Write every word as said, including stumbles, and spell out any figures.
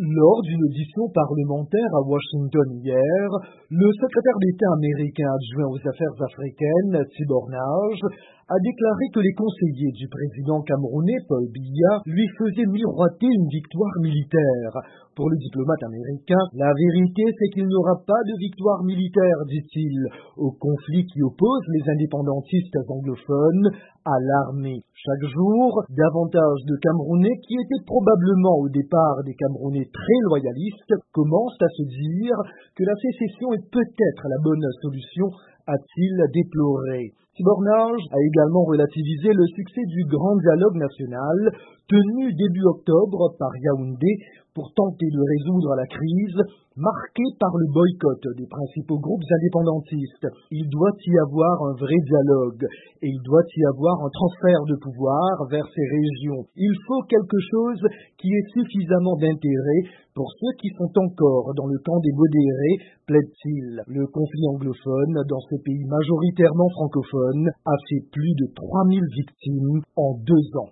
Lors d'une audition parlementaire à Washington hier, le secrétaire d'État américain adjoint aux affaires africaines, Tibor Nagy, a déclaré que les conseillers du président camerounais Paul Biya lui faisaient miroiter une victoire militaire. Pour le diplomate américain, la vérité c'est qu'il n'y aura pas de victoire militaire, dit-il, au conflit qui oppose les indépendantistes anglophones à l'armée. Chaque jour, davantage de Camerounais qui étaient probablement au départ des Camerounais très loyalistes commencent à se dire que la sécession est peut-être la bonne solution, a-t-il déploré. Tibor Nagy a également relativisé le succès du grand dialogue national tenu début octobre par Yaoundé pour tenter de résoudre la crise marquée par le boycott des principaux groupes indépendantistes. Il doit y avoir un vrai dialogue et il doit y avoir un transfert de pouvoir vers ces régions. Il faut quelque chose qui ait suffisamment d'intérêt pour ceux qui sont encore dans le camp des modérés, plaide-t-il. Le conflit anglophone dans ce pays majoritairement francophone a fait plus de trois mille victimes en deux ans.